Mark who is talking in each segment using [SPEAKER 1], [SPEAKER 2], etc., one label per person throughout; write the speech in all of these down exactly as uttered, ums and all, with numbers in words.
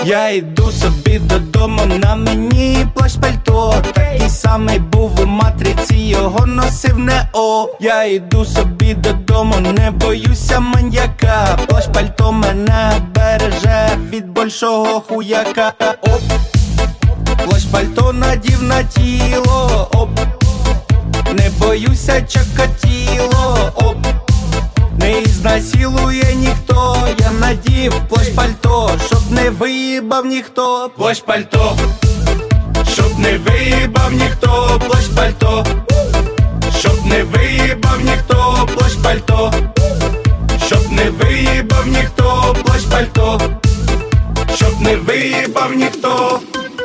[SPEAKER 1] Я йду собі додому, на мені плащ пальто. Такий самий був у матриці, його носив Нео. Я йду собі додому, не боюся маньяка. Плащ пальто мене береже від большого хуяка. Оп, плащ пальто надів на тіло. Оп, не боюся чокатіло. Оп, не ізнасилує ніхто. Я надів плащ пальто, щоб не виїбав ніхто. Плащ пальто, щоб не виїбав ніхто. Плащ пальто, щоб не виїбав ніхто. Плащ пальто, щоб не виїбав ніхто. Плащ пальто, щоб не виїбав ніхто.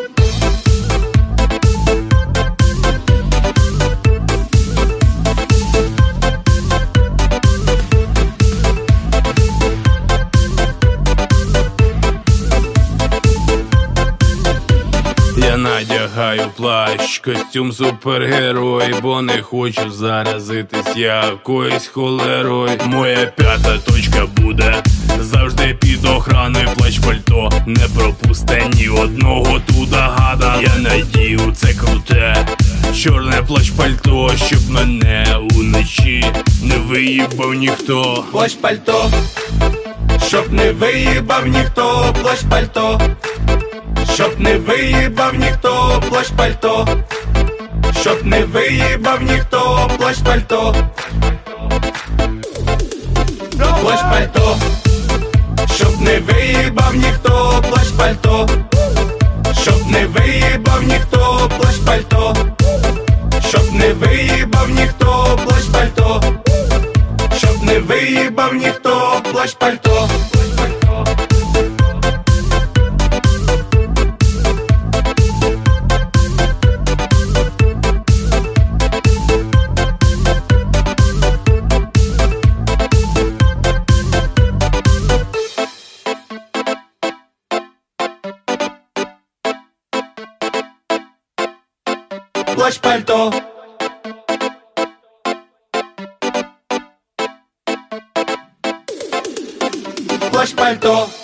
[SPEAKER 2] Я надягаю плащ, костюм супергерой, бо не хочу заразитись якоюсь холерою. Моя п'ята точка буде завжди під охраною. Плащ пальто не пропусте ні одного туда гада. Я надію це круте чорне плащ пальто, щоб мене уночі не виїбав ніхто.
[SPEAKER 1] Плащ пальто, щоб не виїбав ніхто. Плащ пальто, щоб не виїбав ніхто. Плащ пальто, щоб не виїбав ніхто. Плащ пальто, плащ пальто, щоб не виїбав ніхто. Плащ пальто, щоб не виїбав ніхто. Плащ пальто, щоб не виїбав ніхто. Плащ пальто, щоб не виїбав ніхто. Плащ пальто. Плащ пальто, плащ пальто.